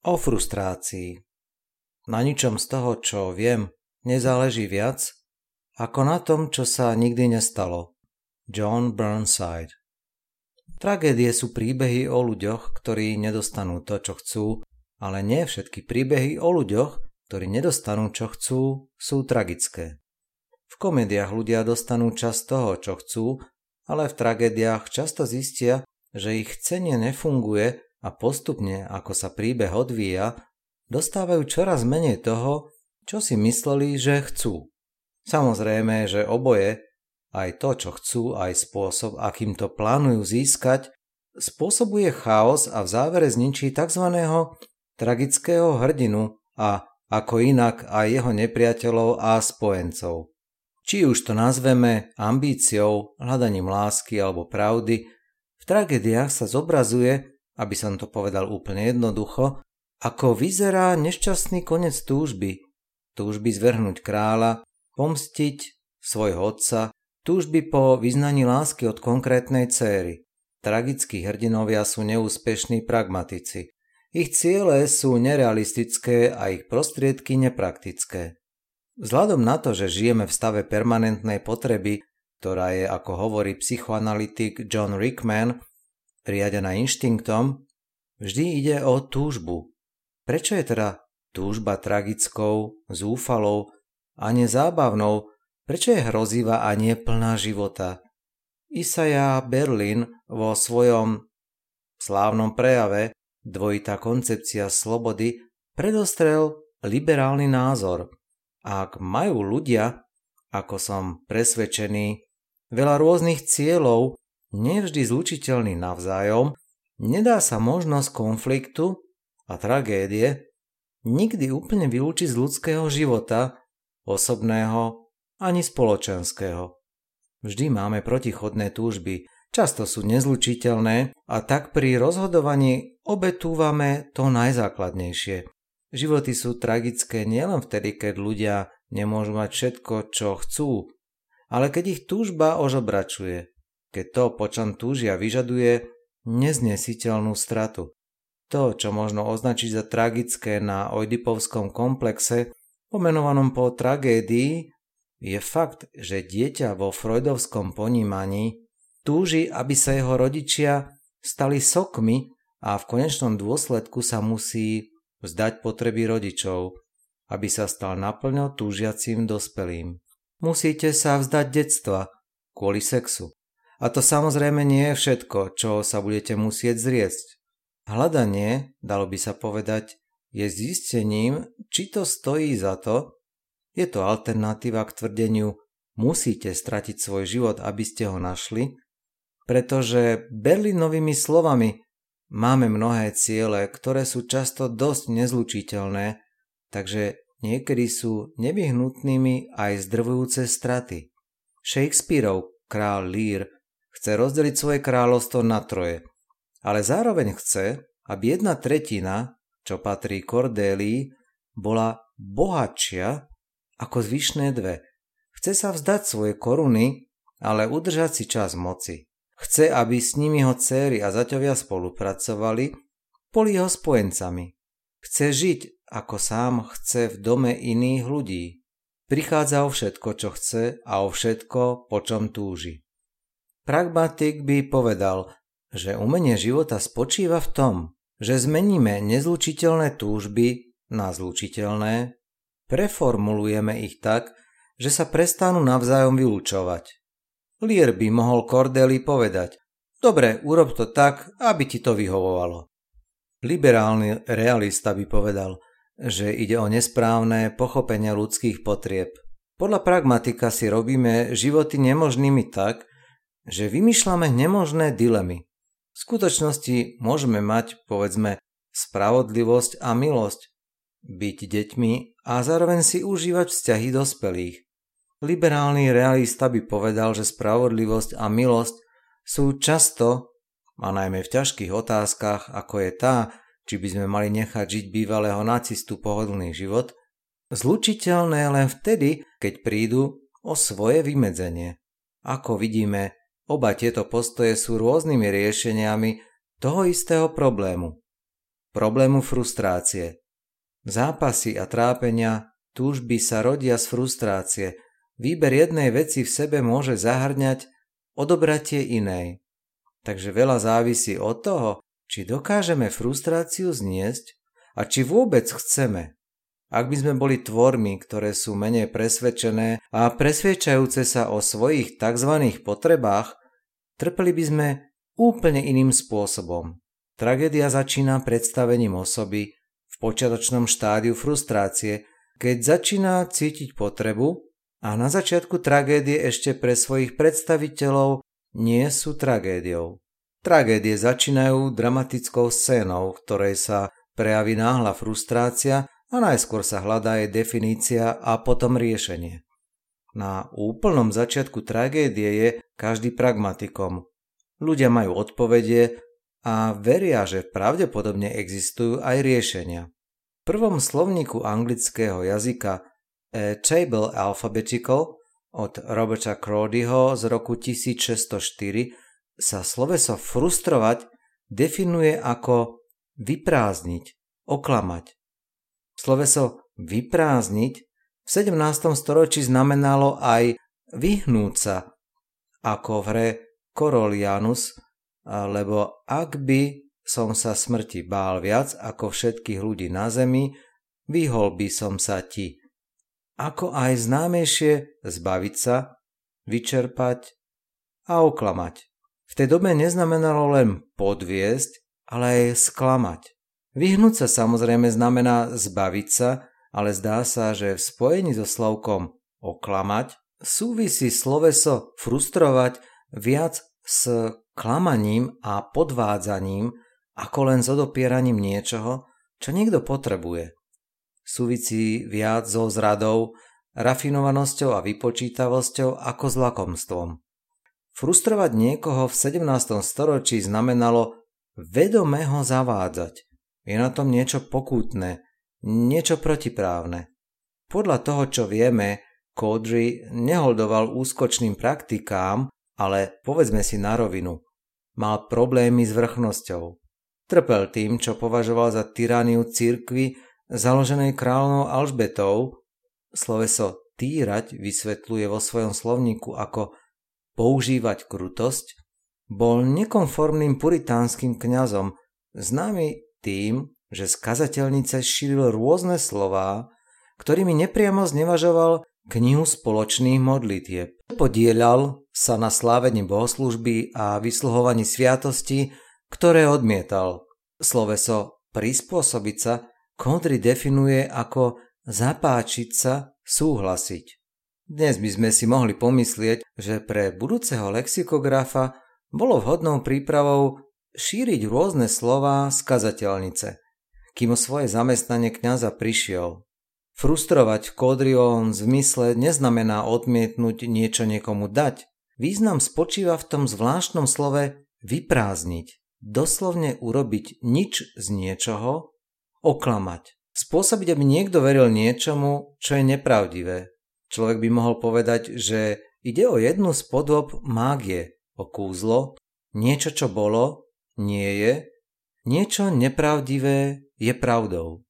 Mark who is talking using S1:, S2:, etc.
S1: O frustrácii. Na ničom z toho, čo viem, nezáleží viac, ako na tom, čo sa nikdy nestalo. John Burnside. Tragédie sú príbehy o ľuďoch, ktorí nedostanú to, čo chcú, ale nie všetky príbehy o ľuďoch, ktorí nedostanú, čo chcú, sú tragické. V komédiách ľudia dostanú časť toho, čo chcú, ale v tragédiách často zistia, že ich chcenie nefunguje a postupne, ako sa príbeh odvíja, dostávajú čoraz menej toho, čo si mysleli, že chcú. Samozrejme, že oboje, aj to, čo chcú, aj spôsob, akým to plánujú získať, spôsobuje chaos a v závere zničí tzv. Tragického hrdinu a ako inak aj jeho nepriateľov a spojencov. Či už to nazveme ambíciou, hľadaním lásky alebo pravdy, v tragédiách sa zobrazuje, aby som to povedal úplne jednoducho, ako vyzerá nešťastný koniec túžby. Túžby zvrhnúť kráľa, pomstiť svojho otca, túžby po vyznaní lásky od konkrétnej céry. Tragickí hrdinovia sú neúspešní pragmatici. Ich ciele sú nerealistické a ich prostriedky nepraktické. Vzhľadom na to, že žijeme v stave permanentnej potreby, ktorá je, ako hovorí psychoanalytik John Rickman, riadená inštinktom, vždy ide o túžbu. Prečo je teda túžba tragickou, zúfalou a nezábavnou? Prečo je hrozivá a nie plná života? Isaiah Berlin vo svojom slávnom prejave Dvojitá koncepcia slobody predostrel liberálny názor. Ak majú ľudia, ako som presvedčený, veľa rôznych cieľov, nevždy zlučiteľný navzájom, nedá sa možnosť konfliktu a tragédie nikdy úplne vylúčiť z ľudského života, osobného ani spoločenského. Vždy máme protichodné túžby, často sú nezlučiteľné a tak pri rozhodovaní obetúvame to najzákladnejšie. Životy sú tragické nielen vtedy, keď ľudia nemôžu mať všetko, čo chcú, ale keď ich túžba ožobračuje, keď to, po čom túžia, vyžaduje neznesiteľnú stratu. To, čo možno označiť za tragické na oidipovskom komplexe, pomenovanom po tragédii, je fakt, že dieťa vo freudovskom ponímaní túži, aby sa jeho rodičia stali sokmi a v konečnom dôsledku sa musí vzdať potreby rodičov, aby sa stal naplno túžiacim dospelým. Musíte sa vzdať detstva kvôli sexu. A to samozrejme nie je všetko, čo sa budete musieť zriecť. Hľadanie, dalo by sa povedať, je zistením, či to stojí za to. Je to alternatíva k tvrdeniu musíte stratiť svoj život, aby ste ho našli, pretože Berlinovými slovami máme mnohé ciele, ktoré sú často dosť nezlučiteľné, takže niekedy sú nevyhnutnými aj zdrvujúce straty. Shakespeareov kráľ Lear chce rozdeliť svoje kráľovstvo na troje, ale zároveň chce, aby 1/3, čo patrí Cordélii, bola bohatšia ako zvyšné 2. Chce sa vzdať svoje koruny, ale udržať si čas moci. Chce, aby s ním jeho dcéry a zaťovia spolupracovali, boli jeho spojencami. Chce žiť, ako sám chce v dome iných ľudí. Prichádza o všetko, čo chce a o všetko, po čom túži. Pragmatik by povedal, že umenie života spočíva v tom, že zmeníme nezlučiteľné túžby na zlučiteľné, preformulujeme ich tak, že sa prestanú navzájom vylúčovať. Lear by mohol Cordélii povedať: dobre, urob to tak, aby ti to vyhovovalo. Liberálny realista by povedal, že ide o nesprávne pochopenie ľudských potrieb. Podľa pragmatika si robíme životy nemožnými tak, že vymýšľame nemožné dilemy. V skutočnosti môžeme mať, povedzme, spravodlivosť a milosť, byť deťmi a zároveň si užívať vzťahy dospelých. Liberálny realista by povedal, že spravodlivosť a milosť sú často, a najmä v ťažkých otázkach, ako je tá, či by sme mali nechať žiť bývalého nacistu pohodlný život, zlučiteľné len vtedy, keď prídu o svoje vymedzenie. Ako vidíme, oba tieto postoje sú rôznymi riešeniami toho istého problému. problému frustrácie. Zápasy a trápenia, túžby sa rodia z frustrácie. Výber jednej veci v sebe môže zahŕňať odobratie inej. Takže veľa závisí od toho, či dokážeme frustráciu zniesť a či vôbec chceme. Ak by sme boli tvormi, ktoré sú menej presvedčené a presviedčajúce sa o svojich tzv. Potrebách, trpeli by sme úplne iným spôsobom. Tragédia začína predstavením osoby v počiatočnom štádiu frustrácie, keď začína cítiť potrebu a na začiatku tragédie ešte pre svojich predstaviteľov nie sú tragédiou. Tragédie začínajú dramatickou scénou, v ktorej sa prejaví náhla frustrácia a najskôr sa hľadá jej definícia a potom riešenie. Na úplnom začiatku tragédie je každý pragmatikom. Ľudia majú odpovede a veria, že pravdepodobne existujú aj riešenia. V prvom slovníku anglického jazyka A Table Alphabetical od Roberta Crowdyho z roku 1604 sa sloveso frustrovať definuje ako vyprázdniť, oklamať. Sloveso vyprázdniť v 17. storočí znamenalo aj vyhnúť sa, ako v hre Coriolanus, lebo ak by som sa smrti bál viac ako všetkých ľudí na zemi, vyhol by som sa ti. Ako aj známejšie zbaviť sa, vyčerpať a oklamať. V tej dobe neznamenalo len podviesť, ale aj sklamať. Vyhnúť sa samozrejme znamená zbaviť sa, ale zdá sa, že v spojení so slovkom oklamať súvisí sloveso frustrovať viac s klamaním a podvádzaním ako len s odopieraním niečoho, čo niekto potrebuje. Súvisí viac so zradou, rafinovanosťou a vypočítavosťou ako s lakomstvom. Frustrovať niekoho v 17. storočí znamenalo vedome ho zavádzať. Je na tom niečo pokútne, niečo protiprávne. Podľa toho, čo vieme, Cowdery neholdoval úskočným praktikám, ale povedzme si na rovinu. Mal problémy s vrchnosťou. Trpel tým, čo považoval za tyraniu cirkvi založenej kráľovnou Alžbetou. Sloveso týrať vysvetľuje vo svojom slovníku ako používať krutosť. Bol nekonformným puritánskym kňazom, známy tým, že z kazateľnice šíril rôzne slová, ktorými nepriamo znevažoval knihu spoločných modlitieb. Podieľal sa na slávení bohoslužby a vysluhovaní sviatosti, ktoré odmietal. Sloveso prispôsobiť sa Cowdery definuje ako zapáčiť sa, súhlasiť. Dnes by sme si mohli pomyslieť, že pre budúceho lexikografa bolo vhodnou prípravou šíriť rôzne slová z kazateľnice, kým o svoje zamestnanie kňaza prišiel. Frustrovať v Cowderyhovom zmysle neznamená odmietnúť niečo niekomu dať. Význam spočíva v tom zvláštnom slove vyprázdniť. Doslovne urobiť nič z niečoho, oklamať. Spôsobiť, aby niekto veril niečomu, čo je nepravdivé. Človek by mohol povedať, že ide o jednu z podob mágie, o kúzlo, niečo, čo bolo, nie je, niečo nepravdivé je pravdou.